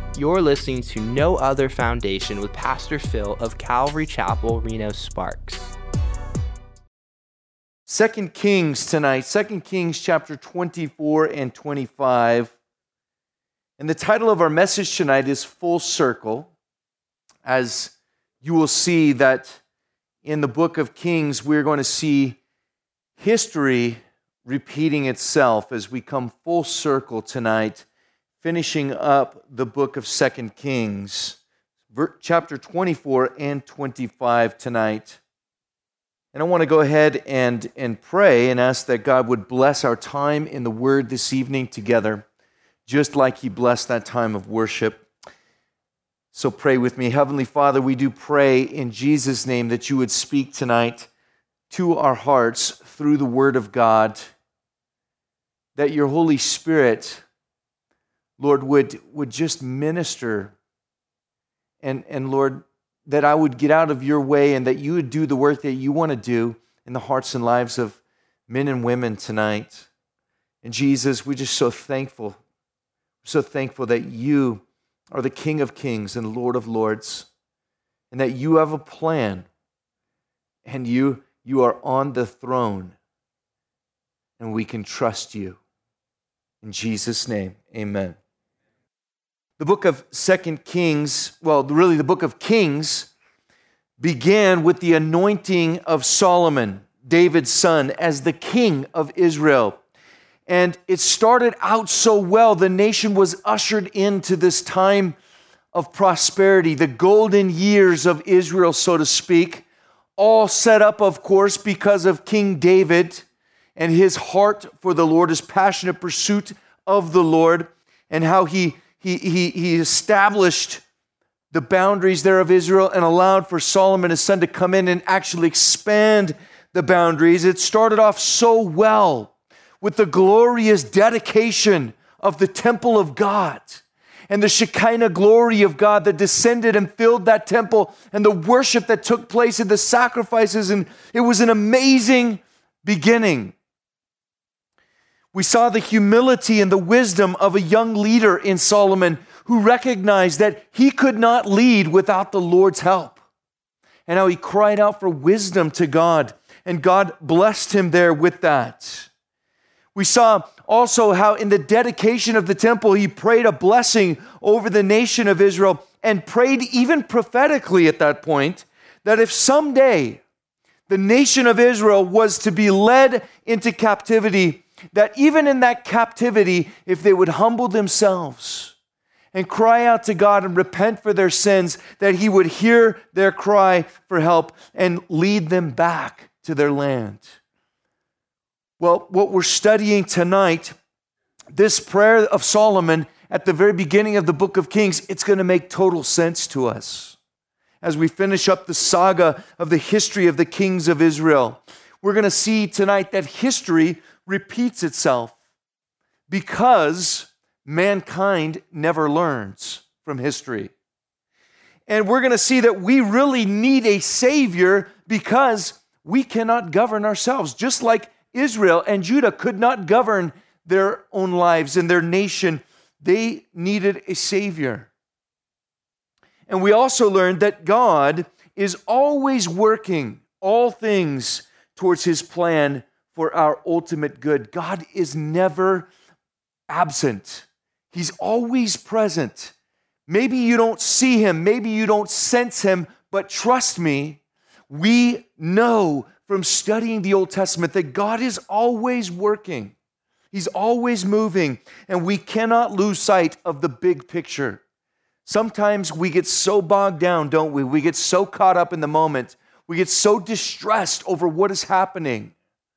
You're listening to No Other Foundation with Pastor Phil of Calvary Chapel, Reno Sparks. 2 Kings tonight, 2 Kings chapter 24 and 25. And the title of our message tonight is Full Circle. As you will see that in the book of Kings, we're going to see history repeating itself as we come full circle tonight, finishing up the book of 2 Kings, chapter 24 and 25 tonight. And I want to go ahead and pray and ask that God would bless our time in the Word this evening together, just like He blessed that time of worship. So pray with me. Heavenly Father, we do pray in Jesus' name that you would speak tonight to our hearts through the Word of God, that your Holy Spirit, Lord, would just minister, and Lord, that I would get out of your way and that you would do the work that you want to do in the hearts and lives of men and women tonight. And Jesus, we're just so thankful. We're so thankful that you are the King of Kings and Lord of Lords, and that you have a plan, and you are on the throne, and we can trust you. In Jesus' name, amen. The book of 2 Kings, the book of Kings began with the anointing of Solomon, David's son, as the king of Israel. And it started out so well. The nation was ushered into this time of prosperity, the golden years of Israel, so to speak, all set up, of course, because of King David and his heart for the Lord, his passionate pursuit of the Lord, and how he established the boundaries there of Israel and allowed for Solomon, his son, to come in and actually expand the boundaries. It started off so well with the glorious dedication of the temple of God and the Shekinah glory of God that descended and filled that temple, and the worship that took place and the sacrifices, and it was an amazing beginning. We saw the humility and the wisdom of a young leader in Solomon who recognized that he could not lead without the Lord's help, and how he cried out for wisdom to God, and God blessed him there with that. We saw also how in the dedication of the temple, he prayed a blessing over the nation of Israel, and prayed even prophetically at that point that if someday the nation of Israel was to be led into captivity, that even in that captivity, if they would humble themselves and cry out to God and repent for their sins, that he would hear their cry for help and lead them back to their land. Well, what we're studying tonight, this prayer of Solomon at the very beginning of the book of Kings, it's going to make total sense to us as we finish up the saga of the history of the kings of Israel. We're going to see tonight that history repeats itself because mankind never learns from history. And we're going to see that we really need a Savior because we cannot govern ourselves. Just like Israel and Judah could not govern their own lives and their nation, they needed a Savior. And we also learned that God is always working all things towards His plan for our ultimate good. God is never absent. He's always present. Maybe you don't see Him, maybe you don't sense Him, but trust me, we know from studying the Old Testament that God is always working. He's always moving, and we cannot lose sight of the big picture. Sometimes we get so bogged down, don't we? We get so caught up in the moment. We get so distressed over what is happening.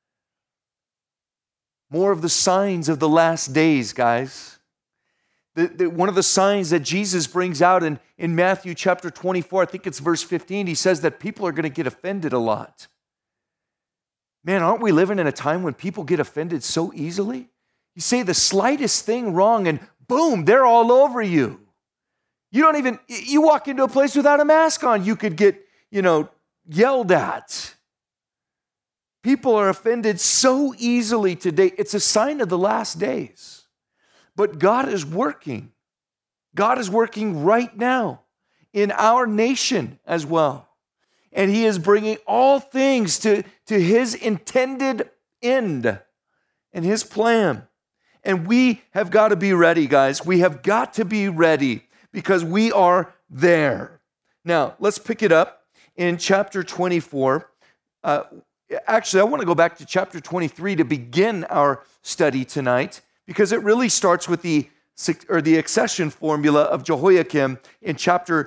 More of the signs of the last days, guys. One of the signs that Jesus brings out in Matthew chapter 24, I think it's verse 15, he says that people are going to get offended a lot. Man, aren't we living in a time when people get offended so easily? You say the slightest thing wrong and boom, they're all over you. You walk into a place without a mask on, you could get, yelled at. People are offended so easily today. It's a sign of the last days. But God is working. God is working right now in our nation as well. And he is bringing all things to his intended end and his plan. And we have got to be ready, guys. We have got to be ready because we are there. Now, let's pick it up in chapter 24. Actually, I want to go back to chapter 23 to begin our study tonight because it really starts with the accession formula of Jehoiakim in chapter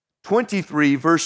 23, verse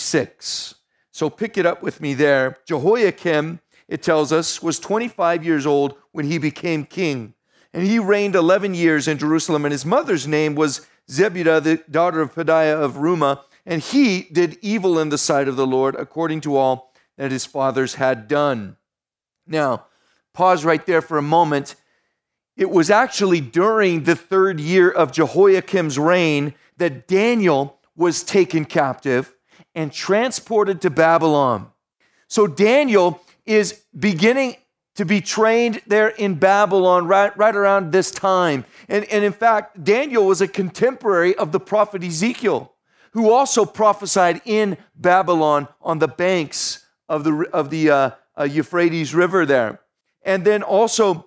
36. So pick it up with me there. Jehoiakim, it tells us, was 25 years old when he became king. And he reigned 11 years in Jerusalem. And his mother's name was Zebudah, the daughter of Pedaiah of Rumah. And he did evil in the sight of the Lord, according to all that his fathers had done. Now, pause right there for a moment. It was actually during the third year of Jehoiakim's reign that Daniel was taken captive and transported to Babylon. So Daniel is beginning to be trained there in Babylon right around this time. And in fact, Daniel was a contemporary of the prophet Ezekiel, who also prophesied in Babylon on the banks of the Euphrates River there. And then also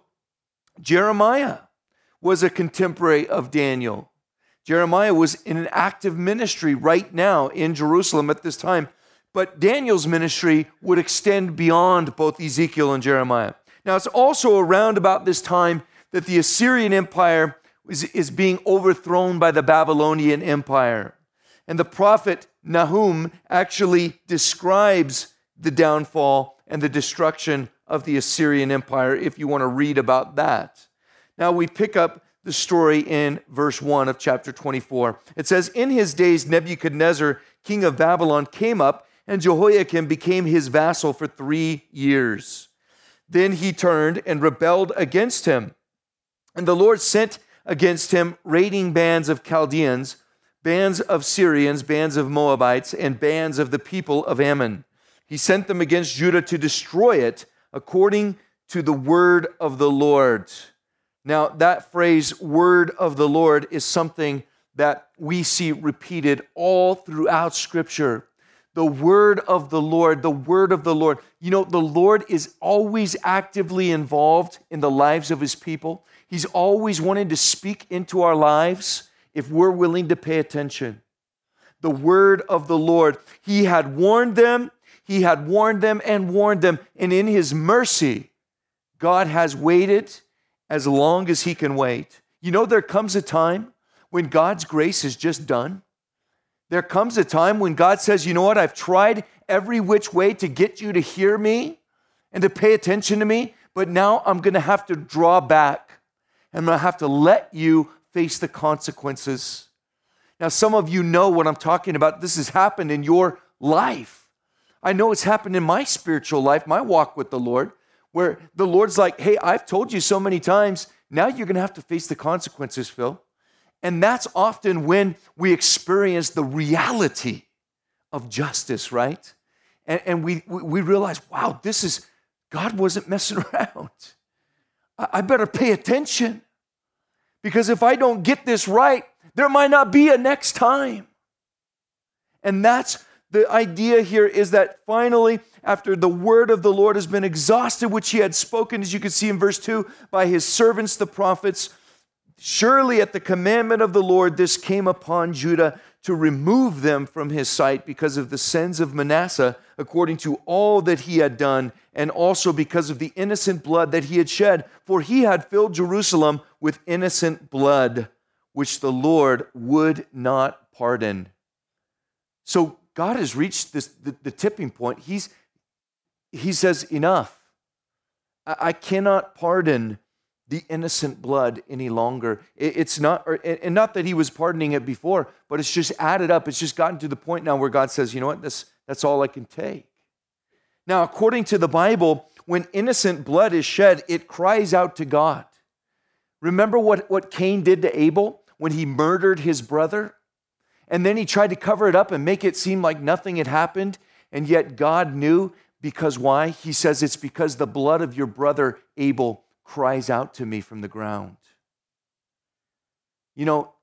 Jeremiah was a contemporary of Daniel. Jeremiah was in an active ministry right now in Jerusalem at this time. But Daniel's ministry would extend beyond both Ezekiel and Jeremiah. Now, it's also around about this time that the Assyrian Empire is being overthrown by the Babylonian Empire. And the prophet Nahum actually describes the downfall and the destruction of the Assyrian Empire, if you want to read about that. Now, we pick up the story in verse 1 of chapter 24. It says, "In his days Nebuchadnezzar, king of Babylon, came up, and Jehoiakim became his vassal for 3 years. Then he turned and rebelled against him. And the Lord sent against him raiding bands of Chaldeans, bands of Syrians, bands of Moabites, and bands of the people of Ammon. He sent them against Judah to destroy it according to the word of the Lord." Now, that phrase, word of the Lord, is something that we see repeated all throughout Scripture. The word of the Lord, the word of the Lord. You know, the Lord is always actively involved in the lives of his people. He's always wanting to speak into our lives if we're willing to pay attention. The word of the Lord. He had warned them and warned them. And in his mercy, God has waited as long as he can wait. You know, there comes a time when God's grace is just done. There comes a time when God says, you know what, I've tried every which way to get you to hear me and to pay attention to me, but now I'm going to have to draw back. I'm going to have to let you face the consequences. Now, some of you know what I'm talking about. This has happened in your life. I know it's happened in my spiritual life, my walk with the Lord, where the Lord's like, hey, I've told you so many times, now you're going to have to face the consequences, Phil. And that's often when we experience the reality of justice, right? And we realize, wow, God wasn't messing around. I better pay attention. Because if I don't get this right, there might not be a next time. And that's the idea here, is that finally, after the word of the Lord has been exhausted, which he had spoken, as you can see in verse 2, by his servants, the prophets, surely at the commandment of the Lord, this came upon Judah to remove them from his sight because of the sins of Manasseh, according to all that he had done, and also because of the innocent blood that he had shed. For he had filled Jerusalem with innocent blood, which the Lord would not pardon. So God has reached the tipping point. He says, enough. I cannot pardon the innocent blood any longer. It's not, and not that he was pardoning it before, but it's just added up. It's just gotten to the point now where God says, you know what, that's all I can take. Now, according to the Bible, when innocent blood is shed, it cries out to God. Remember what Cain did to Abel when he murdered his brother? And then he tried to cover it up and make it seem like nothing had happened, and yet God knew. Because why? He says, it's because the blood of your brother Abel cries out to me from the ground. You know,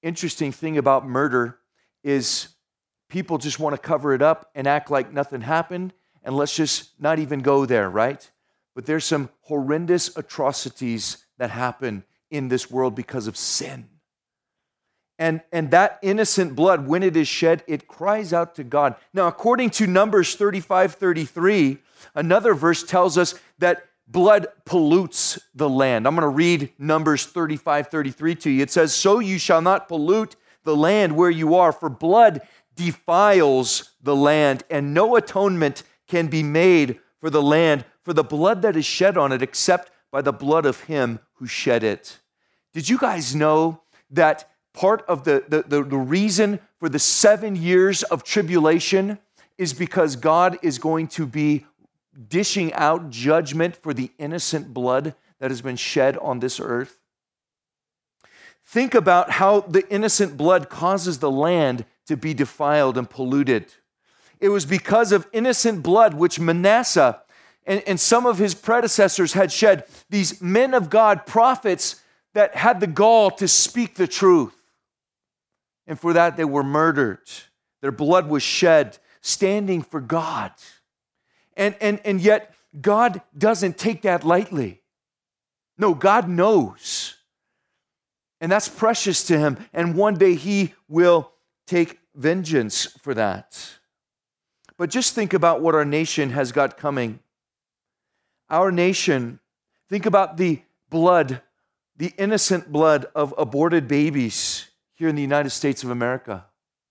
interesting thing about murder is people just want to cover it up and act like nothing happened, and let's just not even go there, right? But there's some horrendous atrocities that happen in this world because of sin. And that innocent blood, when it is shed, it cries out to God. Now, according to Numbers 35:33, another verse tells us that blood pollutes the land. I'm going to read Numbers 35:33 to you. It says, "So you shall not pollute the land where you are, for blood defiles the land, and no atonement can be made for the land for the blood that is shed on it, except by the blood of him who shed it." Did you guys know that part of the reason for the 7 years of tribulation is because God is going to be dishing out judgment for the innocent blood that has been shed on this earth? Think about how the innocent blood causes the land to be defiled and polluted. It was because of innocent blood which Manasseh and some of his predecessors had shed, these men of God, prophets that had the gall to speak the truth. And for that they were murdered. Their blood was shed, standing for God. And yet God doesn't take that lightly. No, God knows. And that's precious to him. And one day he will take vengeance for that. But just think about what our nation has got coming. Our nation, think about the blood, the innocent blood of aborted babies here in the United States of America.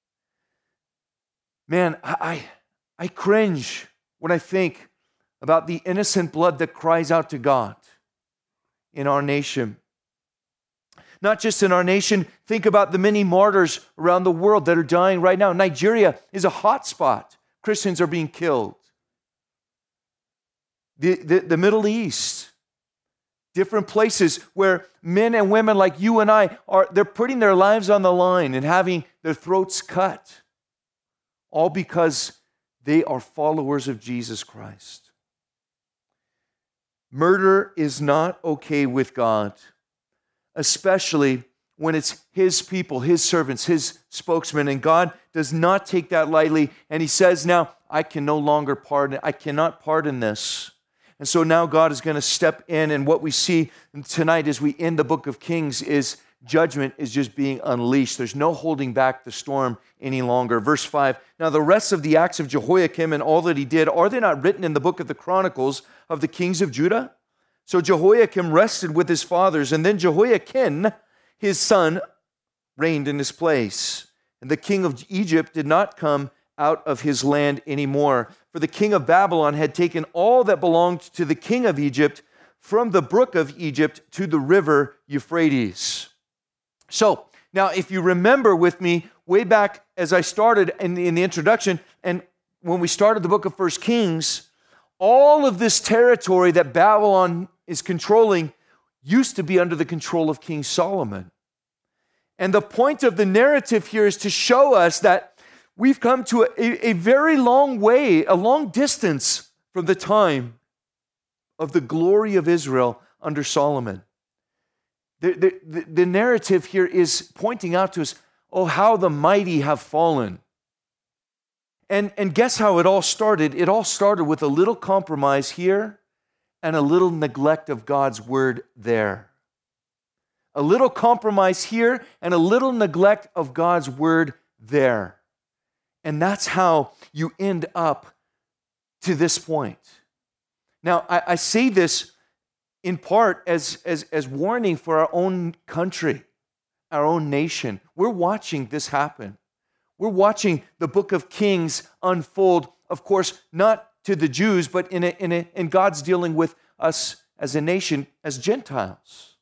Man, I cringe when I think about the innocent blood that cries out to God in our nation. Not just in our nation, think about the many martyrs around the world that are dying right now. Nigeria is a hot spot. Christians are being killed. The Middle East, different places where men and women like you and I they're putting their lives on the line and having their throats cut, all because they are followers of Jesus Christ. Murder is not okay with God, especially when it's his people, his servants, his spokesmen, and God does not take that lightly. And he says, now, I can no longer pardon. I cannot pardon this. And so now God is going to step in, and what we see tonight as we end the book of Kings is judgment is just being unleashed. There's no holding back the storm any longer. Verse 5, now the rest of the acts of Jehoiakim and all that he did, are they not written in the book of the Chronicles of the kings of Judah? So Jehoiakim rested with his fathers, and then Jehoiakim, his son, reigned in his place. And the king of Egypt did not come out of his land anymore, for the king of Babylon had taken all that belonged to the king of Egypt from the brook of Egypt to the river Euphrates. So, now if you remember with me, way back as I started in the introduction, and when we started the book of 1 Kings, all of this territory that Babylon is controlling used to be under the control of King Solomon. And the point of the narrative here is to show us that we've come to a very long way, a long distance from the time of the glory of Israel under Solomon. The narrative here is pointing out to us, oh, how the mighty have fallen. And guess how it all started? It all started with a little compromise here and a little neglect of God's word there. A little compromise here and a little neglect of God's word there. And that's how you end up to this point. Now, I say this in part as warning for our own country, our own nation. We're watching this happen. We're watching the book of Kings unfold, of course, not to the Jews, but in God's dealing with us as a nation, as Gentiles.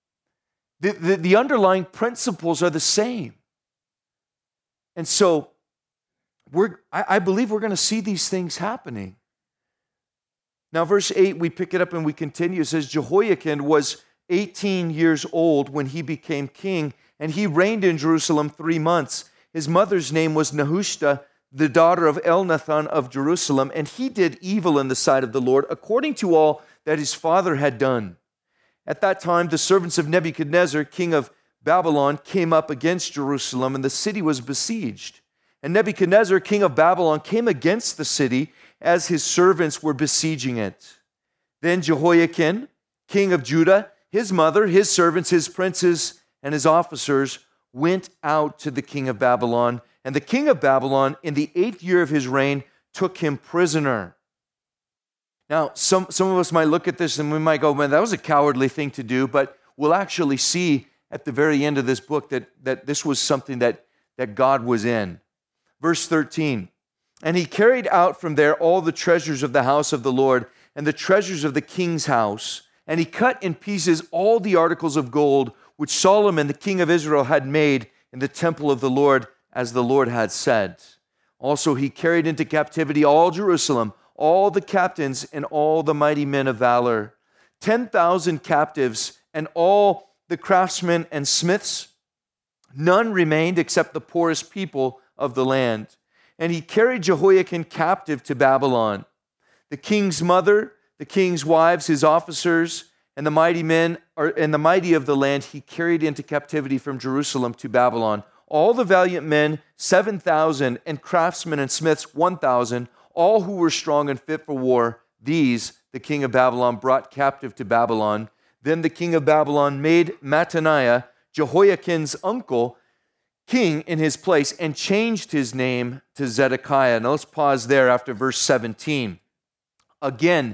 The underlying principles are the same. And so, I believe we're going to see these things happening. Now, verse 8, we pick it up and we continue. It says, Jehoiakim was 18 years old when he became king, and he reigned in Jerusalem 3 months. His mother's name was Nehushta, the daughter of Elnathan of Jerusalem, and he did evil in the sight of the Lord, according to all that his father had done. At that time, the servants of Nebuchadnezzar, king of Babylon came up against Jerusalem, and the city was besieged. And Nebuchadnezzar, king of Babylon, came against the city as his servants were besieging it. Then Jehoiakim, king of Judah, his mother, his servants, his princes, and his officers went out to the king of Babylon. And the king of Babylon, in the 8th year of his reign, took him prisoner. Now, some of us might look at this and we might go, man, that was a cowardly thing to do, but we'll actually see at the very end of this book that this was something that God was in. Verse 13, and he carried out from there all the treasures of the house of the Lord and the treasures of the king's house, and he cut in pieces all the articles of gold which Solomon, the king of Israel, had made in the temple of the Lord, as the Lord had said. Also he carried into captivity all Jerusalem, all the captains and all the mighty men of valor, 10,000 captives, and all the craftsmen and smiths. None remained except the poorest people of the land. And he carried Jehoiakim captive to Babylon. The king's mother, the king's wives, his officers, and the mighty men and the mighty of the land he carried into captivity from Jerusalem to Babylon. All the valiant men, 7,000, and craftsmen and smiths, 1,000, all who were strong and fit for war, these the king of Babylon brought captive to Babylon. Then the king of Babylon made Mattaniah, Jehoiakim's uncle, king in his place, and changed his name to Zedekiah. Now let's pause there after verse 17. Again,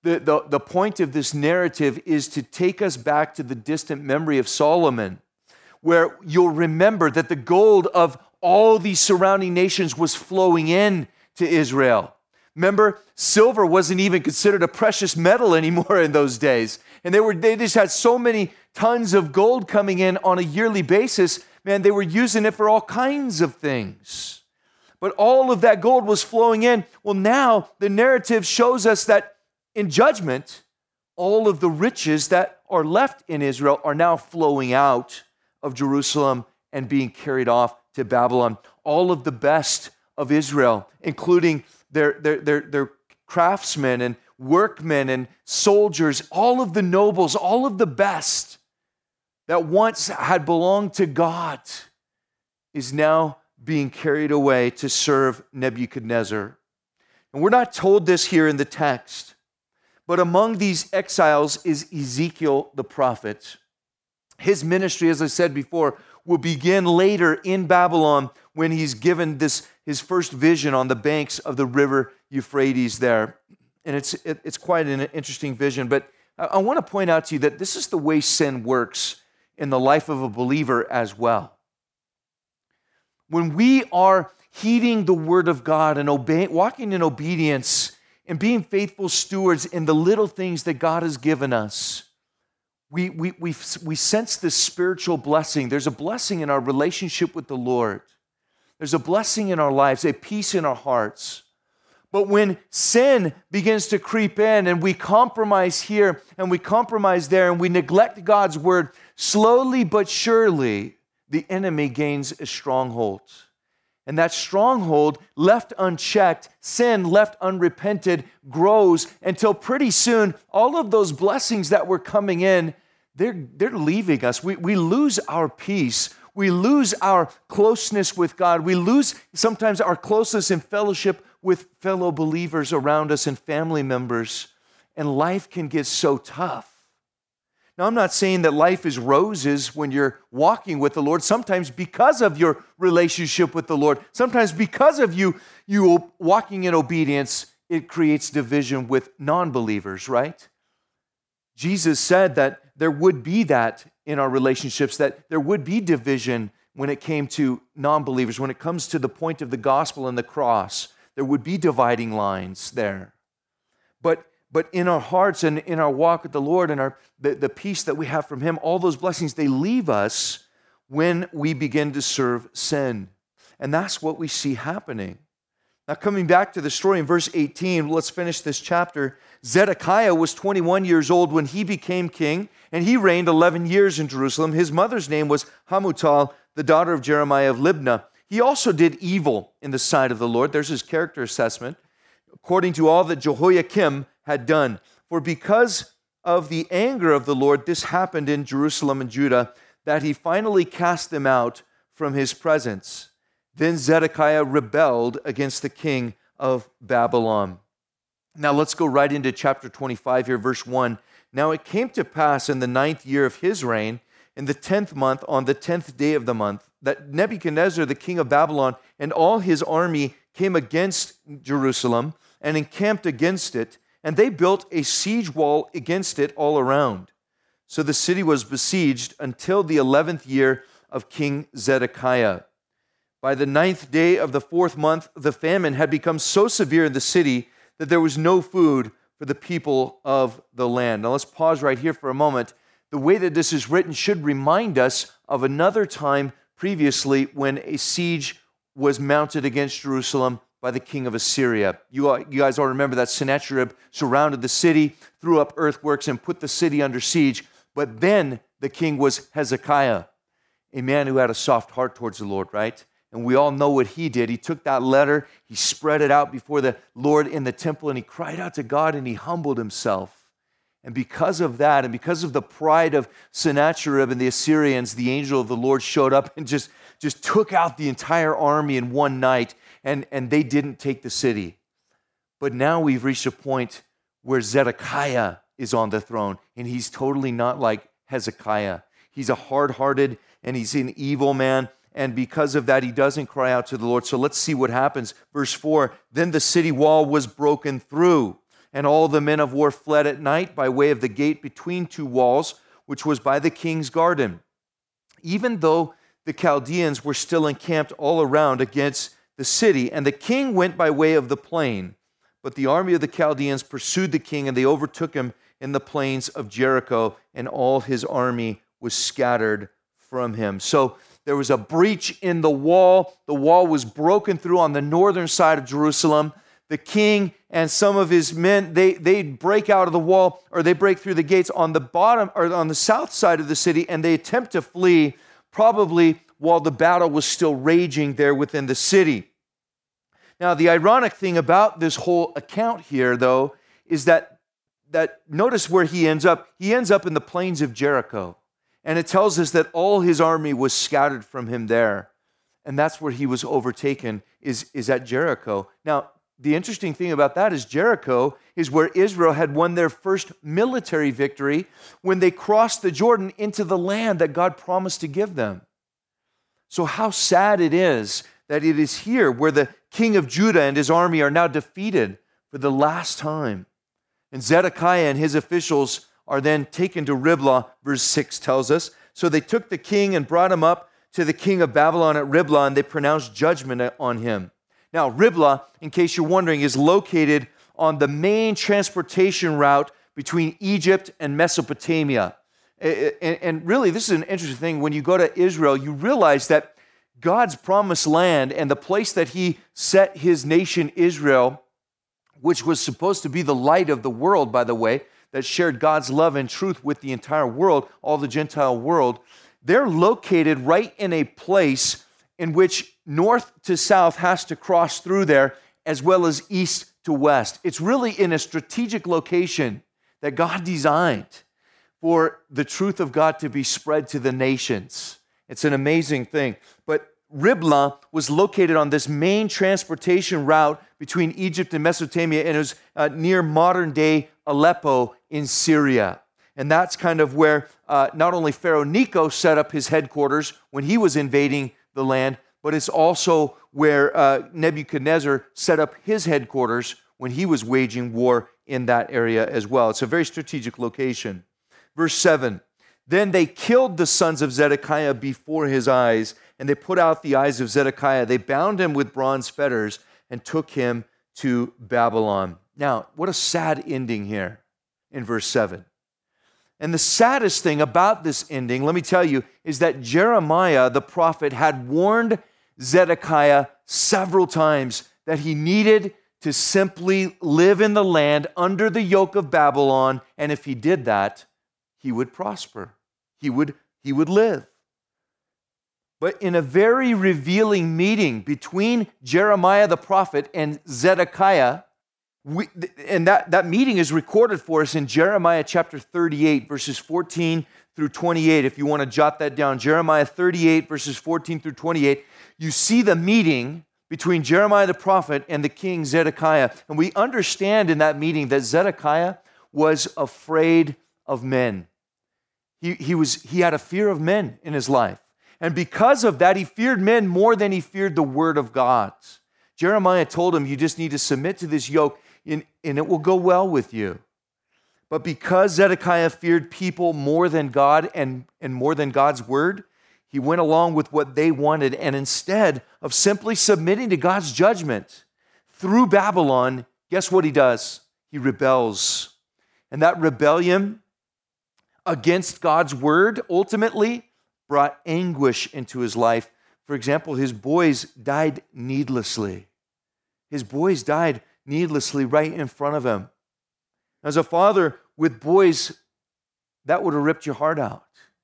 the point of this narrative is to take us back to the distant memory of Solomon, where you'll remember that the gold of all these surrounding nations was flowing in to Israel. Remember, silver wasn't even considered a precious metal anymore in those days. And they just had so many tons of gold coming in on a yearly basis. Man, they were using it for all kinds of things. But all of that gold was flowing in. Well, now the narrative shows us that in judgment, all of the riches that are left in Israel are now flowing out of Jerusalem and being carried off to Babylon. All of the best of Israel, including their craftsmen and workmen and soldiers, all of the nobles, all of the best that once had belonged to God is now being carried away to serve Nebuchadnezzar. And we're not told this here in the text, but among these exiles is Ezekiel the prophet. His ministry, as I said before, will begin later in Babylon when he's given his first vision on the banks of the river Euphrates there. And it's quite an interesting vision. But I want to point out to you that this is the way sin works in the life of a believer as well. When we are heeding the word of God and walking in obedience and being faithful stewards in the little things that God has given us, we sense this spiritual blessing. There's a blessing in our relationship with the Lord. There's a blessing in our lives, a peace in our hearts. But when sin begins to creep in and we compromise here and we compromise there and we neglect God's word, slowly but surely the enemy gains a stronghold. And that stronghold, left unchecked, sin left unrepented, grows until pretty soon all of those blessings that were coming in, they're leaving us. We lose our peace. We lose our closeness with God. We lose sometimes our closeness in fellowship with fellow believers around us and family members. And life can get so tough. Now, I'm not saying that life is roses when you're walking with the Lord. Sometimes because of your relationship with the Lord, sometimes because of you walking in obedience, it creates division with non-believers, right? Jesus said that there would be that in our relationships, that there would be division when it came to non-believers. When it comes to the point of the gospel and the cross, there would be dividing lines there. But in our hearts and in our walk with the Lord and the peace that we have from Him, all those blessings, they leave us when we begin to serve sin. And that's what we see happening. Now, coming back to the story in verse 18, let's finish this chapter. Zedekiah was 21 years old when he became king, and he reigned 11 years in Jerusalem. His mother's name was Hamutal, the daughter of Jeremiah of Libnah. He also did evil in the sight of the Lord. There's his character assessment. According to all that Jehoiakim had done. For because of the anger of the Lord, this happened in Jerusalem and Judah, that he finally cast them out from his presence. Then Zedekiah rebelled against the king of Babylon. Now let's go right into chapter 25 here, verse 1. Now it came to pass in the 9th year of his reign, in the 10th month, on the 10th day of the month, that Nebuchadnezzar, the king of Babylon, and all his army came against Jerusalem and encamped against it, and they built a siege wall against it all around. So the city was besieged until the 11th year of King Zedekiah. By the 9th day of the 4th month, the famine had become so severe in the city that there was no food for the people of the land. Now let's pause right here for a moment. The way that this is written should remind us of another time previously when a siege was mounted against Jerusalem by the king of Assyria. You guys all remember that Sennacherib surrounded the city, threw up earthworks, and put the city under siege. But then the king was Hezekiah, a man who had a soft heart towards the Lord, right? And we all know what he did. He took that letter, he spread it out before the Lord in the temple, and he cried out to God, and he humbled himself. And because of that, and because of the pride of Sennacherib and the Assyrians, the angel of the Lord showed up and just took out the entire army in one night, and they didn't take the city. But now we've reached a point where Zedekiah is on the throne, and he's totally not like Hezekiah. He's a hard-hearted and he's an evil man, and because of that, he doesn't cry out to the Lord. So let's see what happens. Verse 4, then the city wall was broken through, and all the men of war fled at night by way of the gate between two walls, which was by the king's garden. Even though the Chaldeans were still encamped all around against the city, and the king went by way of the plain. But the army of the Chaldeans pursued the king, and they overtook him in the plains of Jericho, and all his army was scattered from him. So there was a breach in the wall. The wall was broken through on the northern side of Jerusalem. The king and some of his men, they break out of the wall, or they break through the gates on the bottom or on the south side of the city, and they attempt to flee, probably while the battle was still raging there within the city. Now, the ironic thing about this whole account here, though, is that notice where he ends up. He ends up in the plains of Jericho. And it tells us that all his army was scattered from him there. And that's where he was overtaken, is at Jericho. Now, the interesting thing about that is Jericho is where Israel had won their first military victory when they crossed the Jordan into the land that God promised to give them. So how sad it is that it is here where the king of Judah and his army are now defeated for the last time. And Zedekiah and his officials are then taken to Riblah, verse 6 tells us. So they took the king and brought him up to the king of Babylon at Riblah, and they pronounced judgment on him. Now, Riblah, in case you're wondering, is located on the main transportation route between Egypt and Mesopotamia. And really, this is an interesting thing. When you go to Israel, you realize that God's promised land and the place that he set his nation Israel, which was supposed to be the light of the world, by the way, that shared God's love and truth with the entire world, all the Gentile world, they're located right in a place in which north to south has to cross through there, as well as east to west. It's really in a strategic location that God designed for the truth of God to be spread to the nations. It's an amazing thing. But Riblah was located on this main transportation route between Egypt and Mesopotamia, and it was near modern-day Aleppo in Syria. And that's kind of where not only Pharaoh Necho set up his headquarters when he was invading the land, but it's also where Nebuchadnezzar set up his headquarters when he was waging war in that area as well. It's a very strategic location. Verse 7, then they killed the sons of Zedekiah before his eyes, and they put out the eyes of Zedekiah. They bound him with bronze fetters and took him to Babylon. Now, what a sad ending here in verse 7. And the saddest thing about this ending, let me tell you, is that Jeremiah, the prophet, had warned Zedekiah several times that he needed to simply live in the land under the yoke of Babylon, and if he did that, he would prosper. He would live. But in a very revealing meeting between Jeremiah the prophet and Zedekiah, And that meeting is recorded for us in Jeremiah chapter 38, verses 14 through 28. If you want to jot that down, Jeremiah 38, verses 14 through 28, you see the meeting between Jeremiah the prophet and the king Zedekiah. And we understand in that meeting that Zedekiah was afraid of men. He had a fear of men in his life. And because of that, he feared men more than he feared the word of God. Jeremiah told him, you just need to submit to this yoke and it will go well with you. But because Zedekiah feared people more than God and more than God's word, he went along with what they wanted. And instead of simply submitting to God's judgment through Babylon, guess what he does? He rebels. And that rebellion against God's word ultimately brought anguish into his life. For example, his boys died needlessly. His boys died needlessly right in front of him. As a father with boys, that would have ripped your heart out.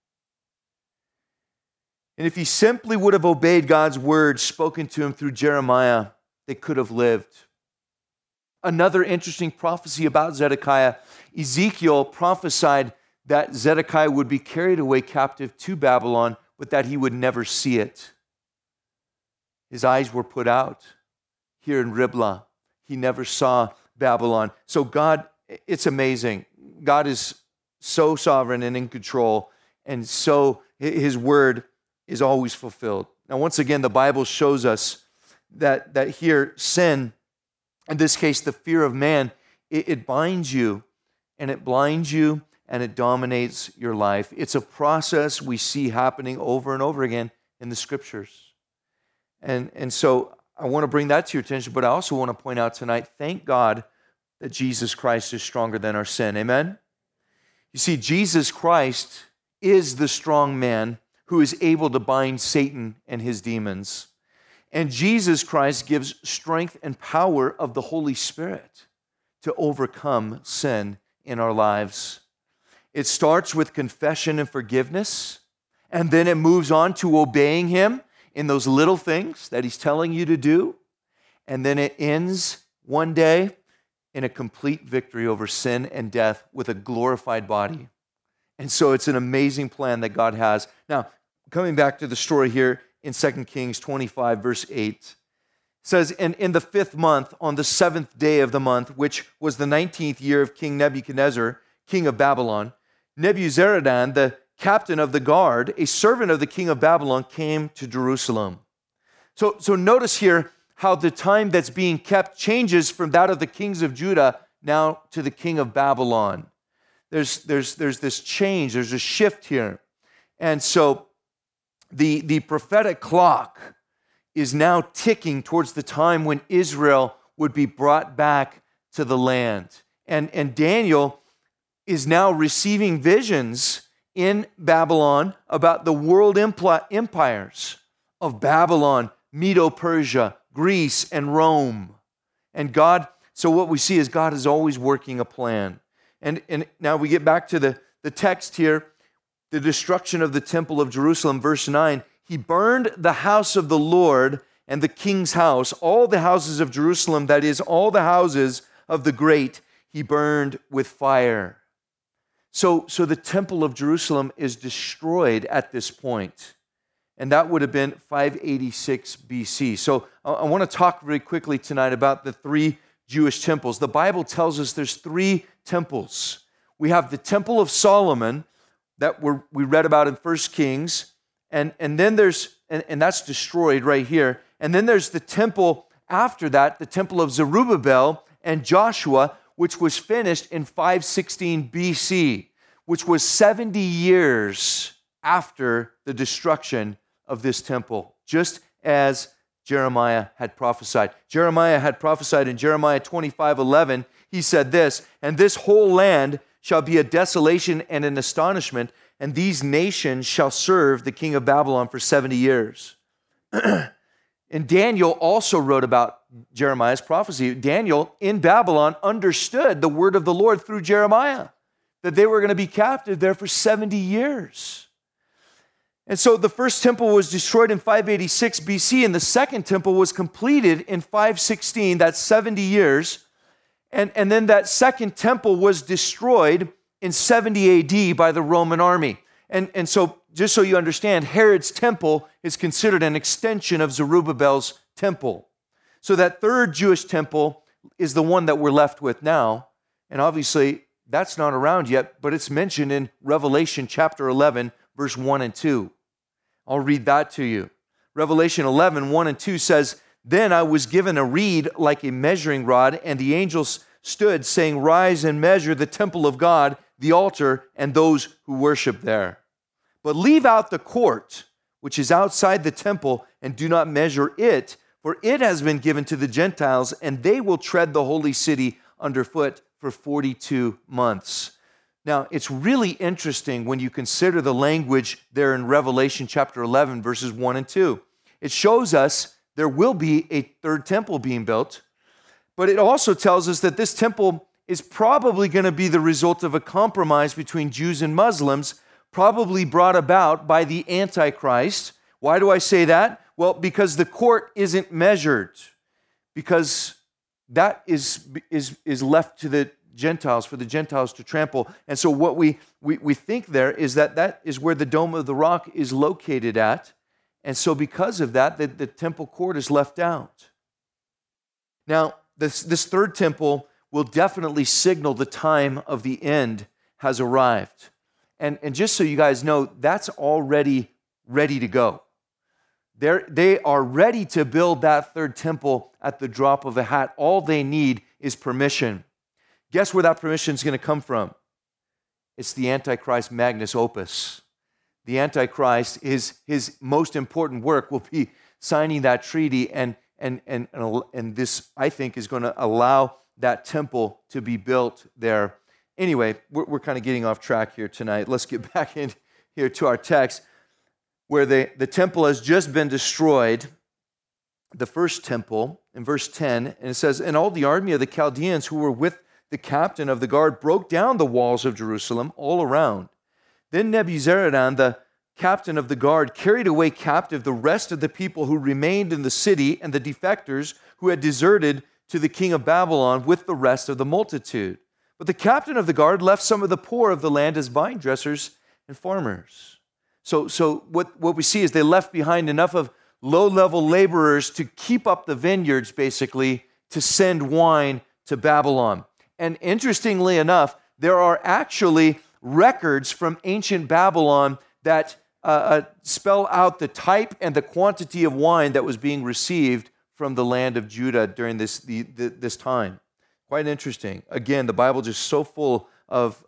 And if he simply would have obeyed God's word spoken to him through Jeremiah, they could have lived. Another interesting prophecy about Zedekiah, Ezekiel prophesied that Zedekiah would be carried away captive to Babylon, but that he would never see it. His eyes were put out here in Riblah. He never saw Babylon. So God, it's amazing. God is so sovereign and in control, and so his word is always fulfilled. Now, once again, the Bible shows us that here sin, in this case, the fear of man, it binds you and it blinds you and it dominates your life. It's a process we see happening over and over again in the scriptures. And so I want to bring that to your attention, but I also want to point out tonight, thank God that Jesus Christ is stronger than our sin. Amen? You see, Jesus Christ is the strong man who is able to bind Satan and his demons. And Jesus Christ gives strength and power of the Holy Spirit to overcome sin in our lives. It starts with confession and forgiveness, and then it moves on to obeying him in those little things that he's telling you to do, and then it ends one day in a complete victory over sin and death with a glorified body. And so it's an amazing plan that God has. Now, coming back to the story here in 2 Kings 25, verse 8, it says, and in the 5th month, on the 7th day of the month, which was the 19th year of King Nebuchadnezzar, king of Babylon, Nebuzaradan, the captain of the guard, a servant of the king of Babylon, came to Jerusalem. So notice here how the time that's being kept changes from that of the kings of Judah now to the king of Babylon. There's this change, there's a shift here. And so the prophetic clock is now ticking towards the time when Israel would be brought back to the land. And Daniel is now receiving visions in Babylon about the world empires of Babylon, Medo-Persia, Greece, and Rome. And God, so what we see is God is always working a plan. And now we get back to the text here, the destruction of the temple of Jerusalem, verse 9. He burned the house of the Lord and the king's house, all the houses of Jerusalem, that is, all the houses of the great, he burned with fire. So the temple of Jerusalem is destroyed at this point, and that would have been 586 BC. So I want to talk very quickly tonight about the 3 Jewish temples. The Bible tells us there's 3 temples. We have the Temple of Solomon that we read about in 1 Kings, and then there's, and that's destroyed right here. And then there's the temple after that, the Temple of Zerubbabel and Joshua, which was finished in 516 BC, which was 70 years after the destruction of this temple, just as Jeremiah had prophesied. Jeremiah had prophesied in Jeremiah 25:11. He said this, and this whole land shall be a desolation and an astonishment, and these nations shall serve the king of Babylon for 70 years. And Daniel also wrote about Jeremiah's prophecy. Daniel in Babylon understood the word of the Lord through Jeremiah, that they were going to be captive there for 70 years. And so the first temple was destroyed in 586 BC, and the second temple was completed in 516, that's 70 years. And then that second temple was destroyed in 70 AD by the Roman army. And so, just so you understand, Herod's temple is considered an extension of Zerubbabel's temple. So that third Jewish temple is the one that we're left with now. And obviously, that's not around yet, but it's mentioned in Revelation chapter 11, verse 1 and 2. I'll read that to you. Revelation 11, 1 and 2 says, "Then I was given a reed like a measuring rod, and the angels stood, saying, 'Rise and measure the temple of God, the altar, and those who worship there. But leave out the court, which is outside the temple, and do not measure it, for it has been given to the Gentiles, and they will tread the holy city underfoot for 42 months.'" Now, it's really interesting when you consider the language there in Revelation chapter 11, verses 1 and 2. It shows us there will be a third temple being built, but it also tells us that this temple is probably going to be the result of a compromise between Jews and Muslims, probably brought about by the Antichrist. Why do I say that? Well, because the court isn't measured, because that is left to the Gentiles, for the Gentiles to trample. And so what we think there is that is where the Dome of the Rock is located at. And so because of that, the temple court is left out. Now, this third temple will definitely signal the time of the end has arrived. And just so you guys know, that's already ready to go. They are ready to build that third temple at the drop of a hat. All they need is permission. Guess where that permission is going to come from? It's the Antichrist magnus opus. The Antichrist, his most important work will be signing that treaty, and this, I think, is going to allow that temple to be built there. Anyway, we're kind of getting off track here tonight. Let's get back in here to our text, where the temple has just been destroyed, the first temple, in verse 10, and it says, "And all the army of the Chaldeans who were with the captain of the guard broke down the walls of Jerusalem all around. Then Nebuzaradan, the captain of the guard, carried away captive the rest of the people who remained in the city and the defectors who had deserted to the king of Babylon with the rest of the multitude. But the captain of the guard left some of the poor of the land as vine dressers and farmers." So what we see is they left behind enough of low-level laborers to keep up the vineyards, basically, to send wine to Babylon. And interestingly enough, there are actually records from ancient Babylon that spell out the type and the quantity of wine that was being received from the land of Judah during this time. Quite interesting. Again, the Bible is just so full of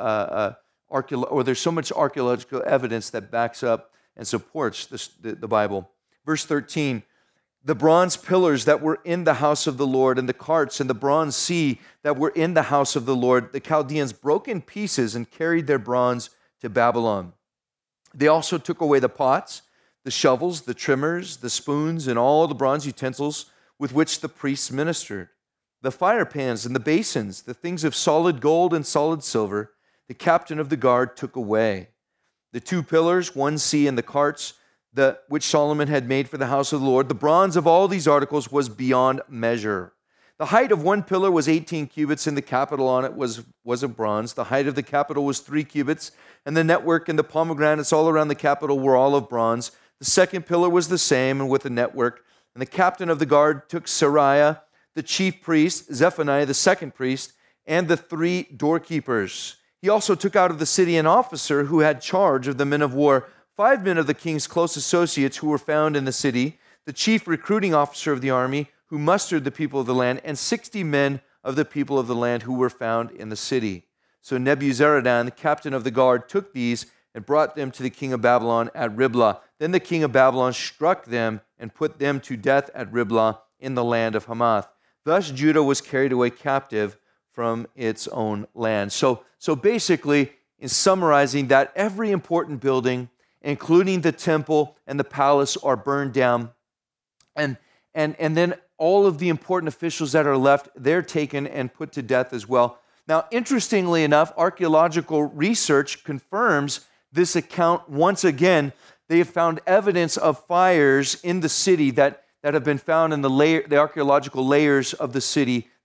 there's so much archaeological evidence that backs up and supports the Bible. Verse 13, "The bronze pillars that were in the house of the Lord, and the carts and the bronze sea that were in the house of the Lord, the Chaldeans broke in pieces and carried their bronze to Babylon. They also took away the pots, the shovels, the trimmers, the spoons, and all the bronze utensils with which the priests ministered, the fire pans and the basins, the things of solid gold and solid silver, the captain of the guard took away. The 2 pillars, 1 sea, and the carts, which Solomon had made for the house of the Lord, the bronze of all these articles was beyond measure. The height of 1 pillar was 18 cubits, and the capital on it was of bronze. The height of the capital was 3 cubits, and the network and the pomegranates all around the capital were all of bronze. The second pillar was the same, and with the network. And the captain of the guard took Seraiah, the chief priest, Zephaniah, the second priest, and the 3 doorkeepers. He also took out of the city an officer who had charge of the men of war, 5 men of the king's close associates who were found in the city, the chief recruiting officer of the army who mustered the people of the land, and 60 men of the people of the land who were found in the city. So Nebuzaradan, the captain of the guard, took these and brought them to the king of Babylon at Riblah. Then the king of Babylon struck them and put them to death at Riblah in the land of Hamath. Thus Judah was carried away captive from its own land. So basically, in summarizing that, every important building, including the temple and the palace, are burned down. And then all of the important officials that are left, they're taken and put to death as well. Now, interestingly enough, archaeological research confirms this account once again. They have found evidence of fires in the city that have been found in the archaeological layers of the city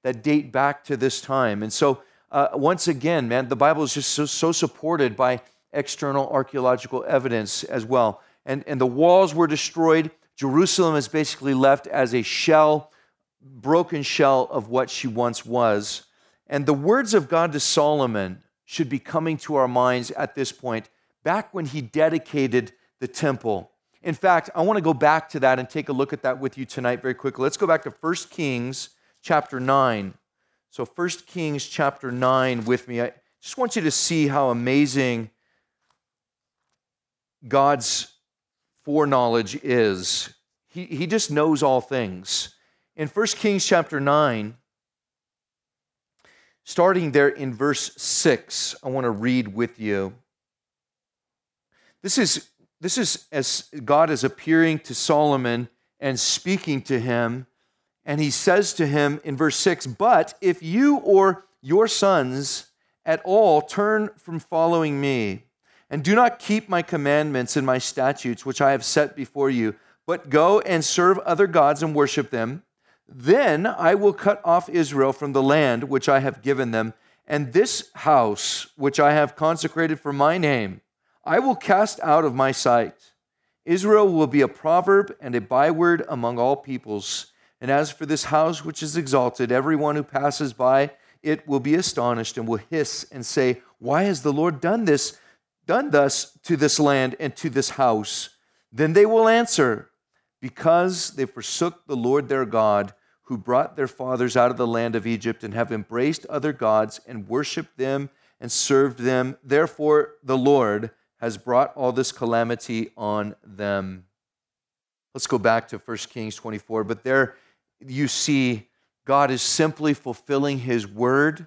that date back to this time. And so, once again, man, the Bible is just so supported by external archaeological evidence as well. And the walls were destroyed. Jerusalem is basically left as a shell, broken shell of what she once was. And the words of God to Solomon should be coming to our minds at this point, back when he dedicated the temple. In fact, I want to go back to that and take a look at that with you tonight very quickly. Let's go back to 1 Kings chapter 9. So 1 Kings chapter 9 with me. I just want you to see how amazing God's foreknowledge is. He just knows all things. In 1 Kings chapter 9, starting there in verse 6, I want to read with you. This is as God is appearing to Solomon and speaking to him, and he says to him in verse 6, "But if you or your sons at all turn from following me, and do not keep my commandments and my statutes, which I have set before you, but go and serve other gods and worship them, then I will cut off Israel from the land which I have given them, and this house which I have consecrated for my name, I will cast out of my sight. Israel will be a proverb and a byword among all peoples. And as for this house which is exalted, everyone who passes by it will be astonished and will hiss and say, why has the Lord done thus to this land and to this house? Then they will answer, because they forsook the Lord their God, who brought their fathers out of the land of Egypt, and have embraced other gods and worshipped them and served them. Therefore the Lord has brought all this calamity on them." Let's go back to 1 Kings 24. But there you see God is simply fulfilling his word.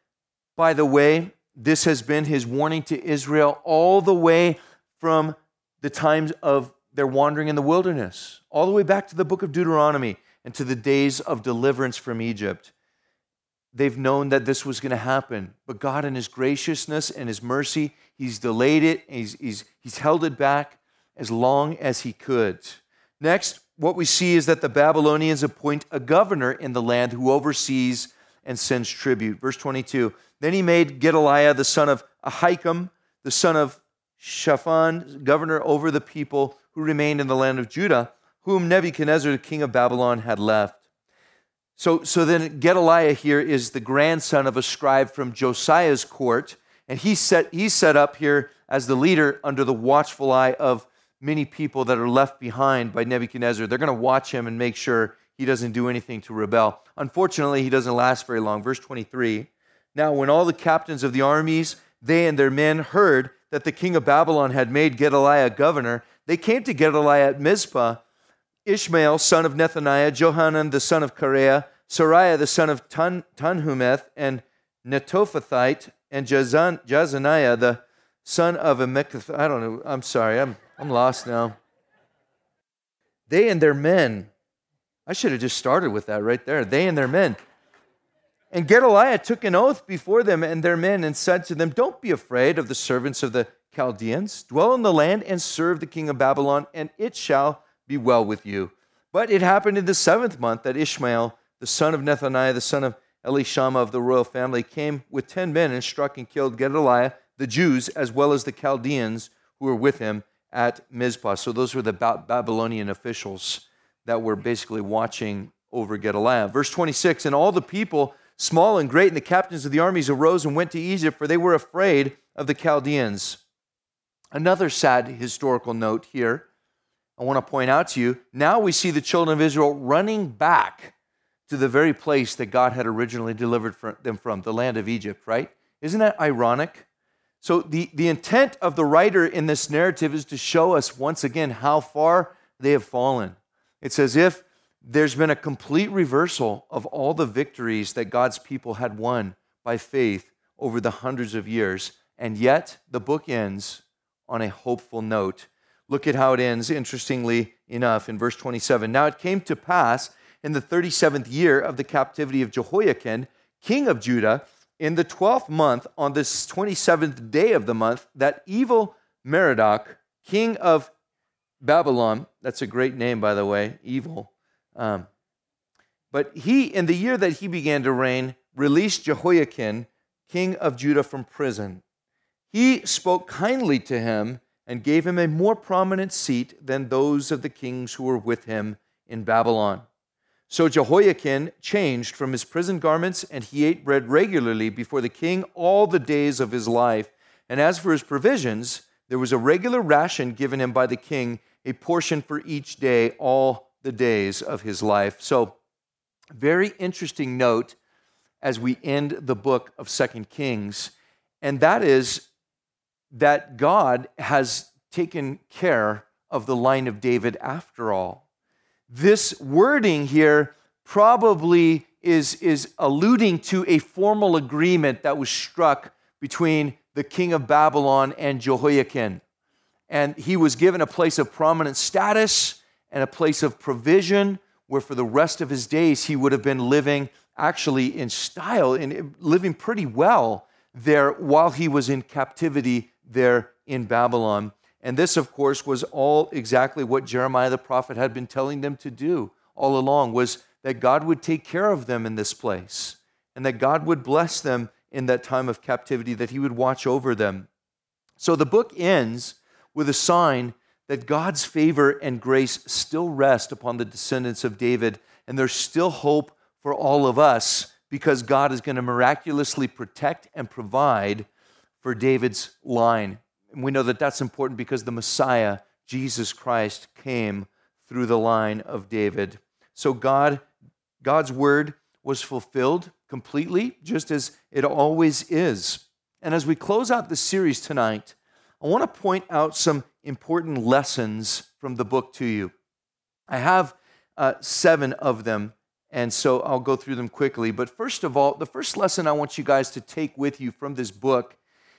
By the way, this has been his warning to Israel all the way from the times of their wandering in the wilderness, all the way back to the book of Deuteronomy and to the days of deliverance from Egypt. They've known that this was going to happen, but God in his graciousness and his mercy, he's delayed it, he's held it back as long as he could. Next, what we see is that the Babylonians appoint a governor in the land who oversees and sends tribute. Verse 22, "Then he made Gedaliah the son of Ahikam, the son of Shaphan, governor over the people who remained in the land of Judah, whom Nebuchadnezzar, the king of Babylon, had left." So then Gedaliah here is the grandson of a scribe from Josiah's court, and he's set up here as the leader under the watchful eye of many people that are left behind by Nebuchadnezzar. They're going to watch him and make sure he doesn't do anything to rebel. Unfortunately, he doesn't last very long. Verse 23, "Now when all the captains of the armies, they and their men, heard that the king of Babylon had made Gedaliah governor, they came to Gedaliah at Mizpah. Ishmael, son of Nethaniah, Johanan, the son of Kareah, Sariah, the son of Tanhumeth, and Netophathite, and Jazaniah, the son of Amikath." I don't know. I'm sorry. I'm lost now. "They and their men." I should have just started with that right there. "They and their men. And Gedaliah took an oath before them and their men and said to them, don't be afraid of the servants of the Chaldeans. Dwell in the land and serve the king of Babylon, and it shall be well with you. But it happened in the 7th month that Ishmael, the son of Nethaniah, the son of Elishama of the royal family, came with 10 men and struck and killed Gedaliah, the Jews, as well as the Chaldeans who were with him at Mizpah." So those were the Babylonian officials that were basically watching over Gedaliah. Verse 26, "And all the people, small and great, and the captains of the armies arose and went to Egypt, for they were afraid of the Chaldeans." Another sad historical note here I want to point out to you. Now we see the children of Israel running back to the very place that God had originally delivered them from, the land of Egypt, right? Isn't that ironic? So the intent of the writer in this narrative is to show us once again how far they have fallen. It's as if there's been a complete reversal of all the victories that God's people had won by faith over the hundreds of years, and yet the book ends on a hopeful note. Look at how it ends, interestingly enough, in verse 27. "Now it came to pass in the 37th year of the captivity of Jehoiakim, king of Judah, in the 12th month, on this 27th day of the month, that evil Merodach, king of Babylon," that's a great name, by the way, evil, But he, in the year that he began to reign, released Jehoiakim, king of Judah, from prison. He spoke kindly to him and gave him a more prominent seat than those of the kings who were with him in Babylon. So Jehoiakim changed from his prison garments, and he ate bread regularly before the king all the days of his life. And as for his provisions, there was a regular ration given him by the king, a portion for each day, all the days of his life. So, very interesting note as we end the book of 2 Kings, and that is that God has taken care of the line of David after all. This wording here probably is alluding to a formal agreement that was struck between the king of Babylon and Jehoiakim. And he was given a place of prominent status and a place of provision where for the rest of his days he would have been living actually in style and living pretty well there while he was in captivity there in Babylon. And this, of course, was all exactly what Jeremiah the prophet had been telling them to do all along, was that God would take care of them in this place and that God would bless them in that time of captivity, that he would watch over them. So the book ends with a sign that God's favor and grace still rest upon the descendants of David, and there's still hope for all of us because God is going to miraculously protect and provide for David's line. And we know that that's important because the Messiah, Jesus Christ, came through the line of David. So God's word was fulfilled completely, just as it always is. And as we close out this series tonight, I want to point out some important lessons from the book to you. I have 7 of them, and so I'll go through them quickly. But first of all, the first lesson I want you guys to take with you from this book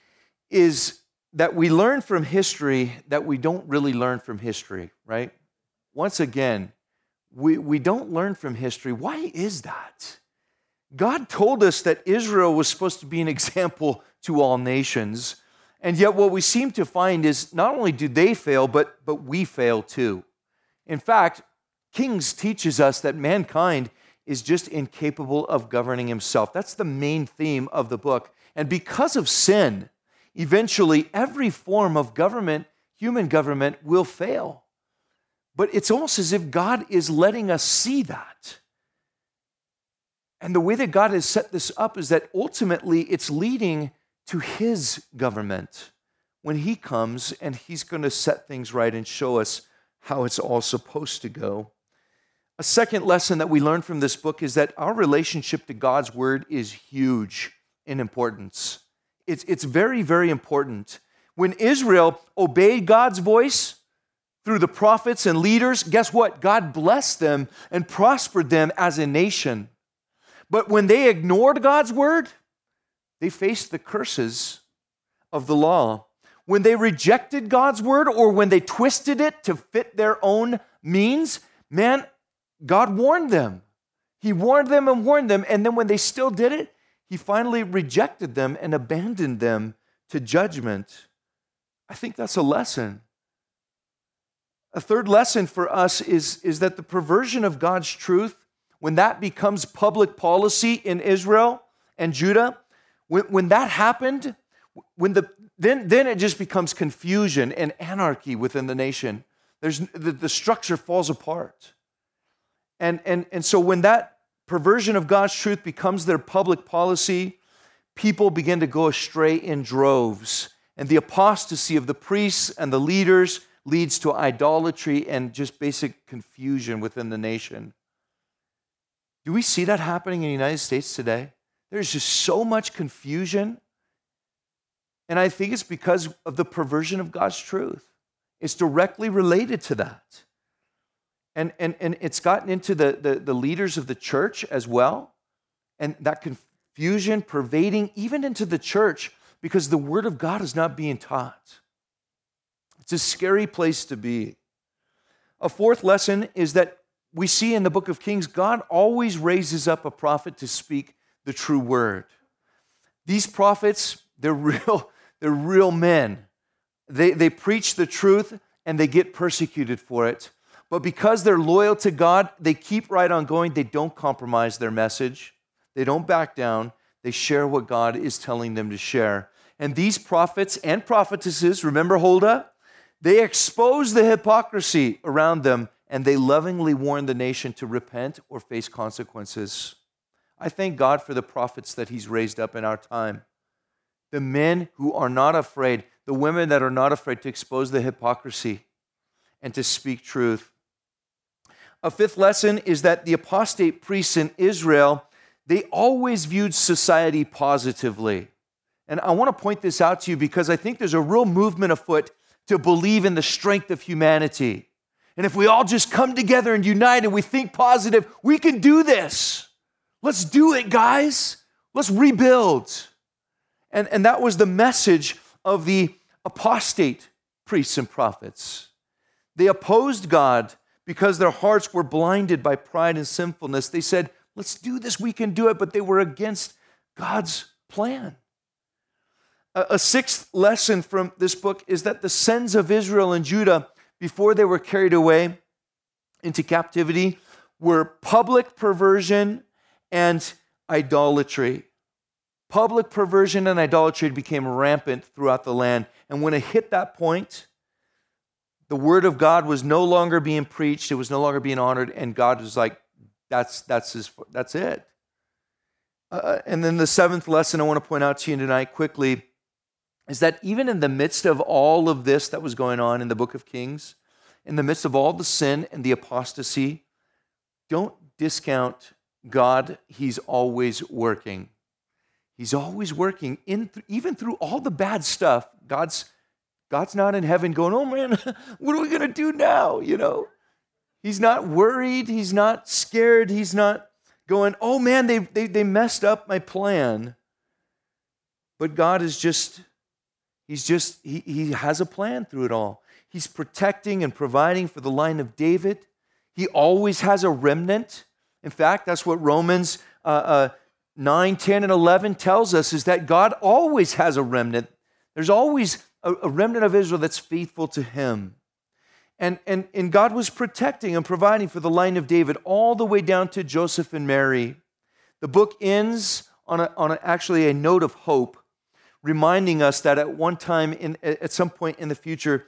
is that we learn from history that we don't really learn from history, right? Once again, we don't learn from history. Why is that? God told us that Israel was supposed to be an example to all nations, and yet what we seem to find is not only do they fail, but we fail too. In fact, Kings teaches us that mankind is just incapable of governing himself. That's the main theme of the book. And because of sin, eventually every form of government, human government, will fail. But it's almost as if God is letting us see that. And the way that God has set this up is that ultimately it's leading to his government when he comes, and he's going to set things right and show us how it's all supposed to go. A second lesson that we learn from this book is that our relationship to God's word is huge in importance. It's very, very important. When Israel obeyed God's voice through the prophets and leaders, guess what? God blessed them and prospered them as a nation. But when they ignored God's word, they faced the curses of the law. When they rejected God's word or when they twisted it to fit their own means, man, God warned them. He warned them and warned them, and then when they still did it, he finally rejected them and abandoned them to judgment. I think that's a lesson. A third lesson for us is that the perversion of God's truth, when that becomes public policy in Israel and Judah, when that happened, then it just becomes confusion and anarchy within the nation. The structure falls apart. And so when that perversion of God's truth becomes their public policy, people begin to go astray in droves. And the apostasy of the priests and the leaders leads to idolatry and just basic confusion within the nation. Do we see that happening in the United States today? There's just so much confusion. And I think it's because of the perversion of God's truth. It's directly related to that. And it's gotten into the leaders of the church as well. And that confusion pervading even into the church because the word of God is not being taught. It's a scary place to be. A fourth lesson is that we see in the book of Kings, God always raises up a prophet to speak the true word. These prophets, they're real men. They preach the truth and they get persecuted for it. But because they're loyal to God, they keep right on going. They don't compromise their message. They don't back down. They share what God is telling them to share. And these prophets and prophetesses, remember Huldah? They expose the hypocrisy around them, and they lovingly warn the nation to repent or face consequences. I thank God for the prophets that he's raised up in our time. The men who are not afraid, the women that are not afraid to expose the hypocrisy and to speak truth. A fifth lesson is that the apostate priests in Israel, they always viewed society positively. And I want to point this out to you because I think there's a real movement afoot to believe in the strength of humanity. And if we all just come together and unite and we think positive, we can do this. Let's do it, guys. Let's rebuild. And that was the message of the apostate priests and prophets. They opposed God because their hearts were blinded by pride and sinfulness. They said, let's do this, we can do it, but they were against God's plan. A sixth lesson from this book is that the sins of Israel and Judah, before they were carried away into captivity, were public perversion and idolatry. Public perversion and idolatry became rampant throughout the land. And when it hit that point, the word of God was no longer being preached, it was no longer being honored, and God was like, that's it. And then the seventh lesson I want to point out to you tonight quickly is that even in the midst of all of this that was going on in the book of Kings, in the midst of all the sin and the apostasy, don't discount God. He's always working. He's always working, even through all the bad stuff. God's not in heaven going, oh man, what are we going to do now? You know, he's not worried. He's not scared. He's not going, oh man, they messed up my plan. But God is he has a plan through it all. He's protecting and providing for the line of David. He always has a remnant. In fact, that's what Romans 9, 10, and 11 tells us, is that God always has a remnant. There's always a remnant of Israel that's faithful to him. And God was protecting and providing for the line of David all the way down to Joseph and Mary. The book ends on actually a note of hope, reminding us that at some point in the future,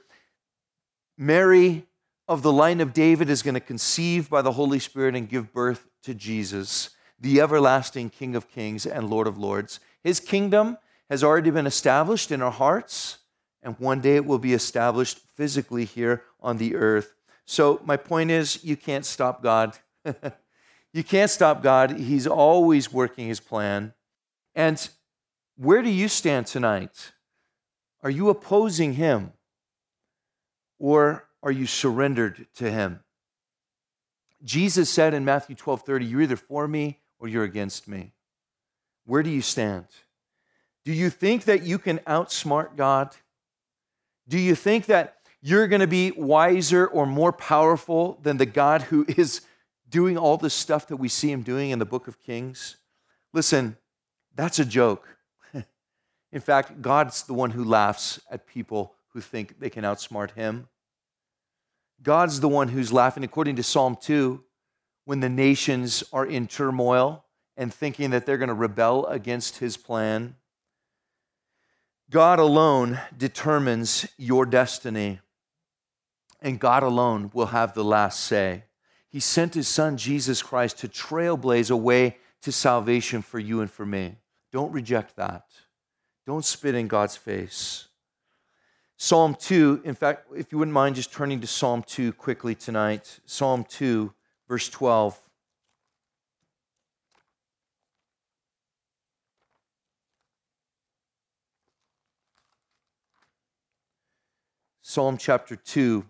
Mary of the line of David is going to conceive by the Holy Spirit and give birth to Jesus, the everlasting King of Kings and Lord of Lords. His kingdom has already been established in our hearts, and one day it will be established physically here on the earth. So my point is, you can't stop God. You can't stop God. He's always working his plan. And where do you stand tonight? Are you opposing him? Or are you surrendered to him? Jesus said in Matthew 12:30, you're either for me or you're against me. Where do you stand? Do you think that you can outsmart God? Do you think that you're going to be wiser or more powerful than the God who is doing all this stuff that we see him doing in the book of Kings? Listen, that's a joke. In fact, God's the one who laughs at people who think they can outsmart him. God's the one who's laughing, according to Psalm 2, when the nations are in turmoil and thinking that they're going to rebel against his plan. God alone determines your destiny, and God alone will have the last say. He sent his son, Jesus Christ, to trailblaze a way to salvation for you and for me. Don't reject that. Don't spit in God's face. Psalm 2, in fact, if you wouldn't mind just turning to Psalm 2 quickly tonight. Psalm 2, verse 12. Psalm chapter 2.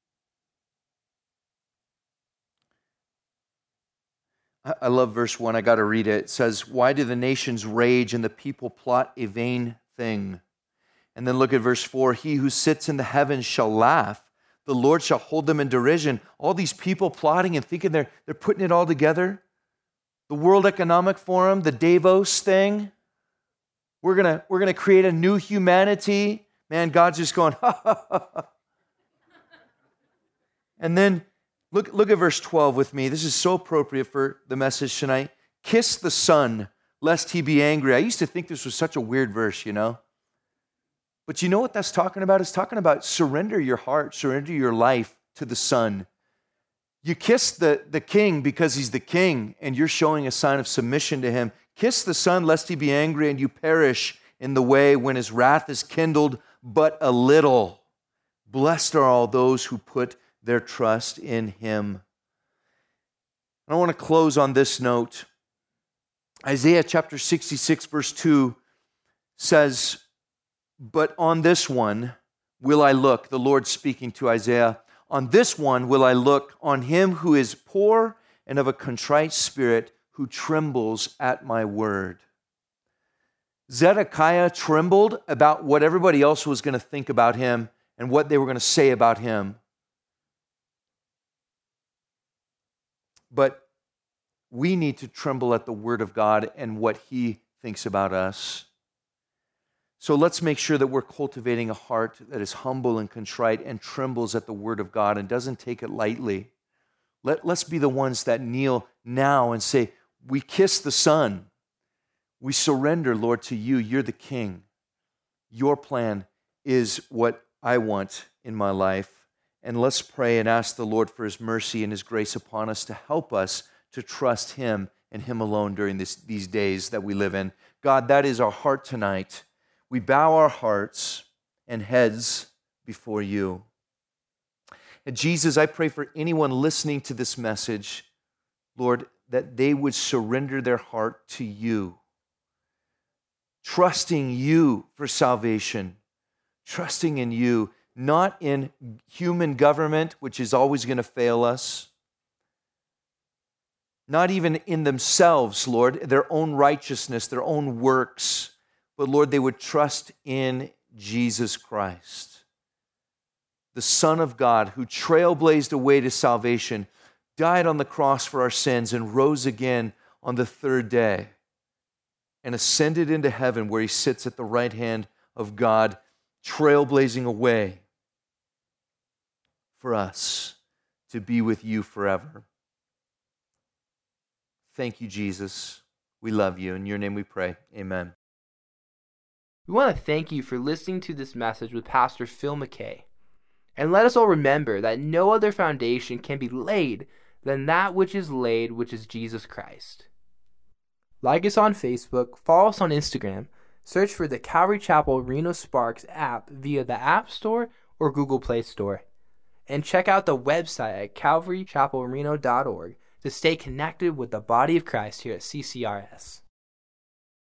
I love verse 1. I got to read it. It says, why do the nations rage and the people plot a vain thing? And then look at verse 4. He who sits in the heavens shall laugh. The Lord shall hold them in derision. All these people plotting and thinking they're putting it all together. The World Economic Forum, the Davos thing. We're gonna create a new humanity. Man, God's just going, ha, ha, ha. And then Look at verse 12 with me. This is so appropriate for the message tonight. Kiss the Son, lest he be angry. I used to think this was such a weird verse, But you know what that's talking about? It's talking about surrender your heart, surrender your life to the Son. You kiss the king because he's the king, and you're showing a sign of submission to him. Kiss the Son, lest he be angry, and you perish in the way when his wrath is kindled but a little. Blessed are all those who put their trust in him. I want to close on this note. Isaiah chapter 66, verse 2 says, "But on this one will I look," the Lord speaking to Isaiah, "on this one will I look, on him who is poor and of a contrite spirit, who trembles at my word." Zedekiah trembled about what everybody else was going to think about him and what they were going to say about him. But we need to tremble at the word of God and what he thinks about us. So let's make sure that we're cultivating a heart that is humble and contrite and trembles at the word of God and doesn't take it lightly. Let's be the ones that kneel now and say, we kiss the Son. We surrender, Lord, to you. You're the King. Your plan is what I want in my life. And let's pray and ask the Lord for his mercy and his grace upon us to help us to trust him and him alone during these days that we live in. God, that is our heart tonight. We bow our hearts and heads before you. And Jesus, I pray for anyone listening to this message, Lord, that they would surrender their heart to you, trusting you for salvation, trusting in you, not in human government, which is always going to fail us, not even in themselves, Lord, their own righteousness, their own works, but Lord, they would trust in Jesus Christ, the Son of God, who trailblazed a way to salvation, died on the cross for our sins, and rose again on the third day, and ascended into heaven where he sits at the right hand of God, trailblazing a way for us to be with you forever. Thank you, Jesus. We love you. In your name we pray. Amen. We want to thank you for listening to this message with Pastor Phil McKay. And let us all remember that no other foundation can be laid than that which is laid, which is Jesus Christ. Like us on Facebook, follow us on Instagram, search for the Calvary Chapel Reno Sparks app via the App Store or Google Play Store. And check out the website at calvarychapelreno.org to stay connected with the body of Christ here at CCRS.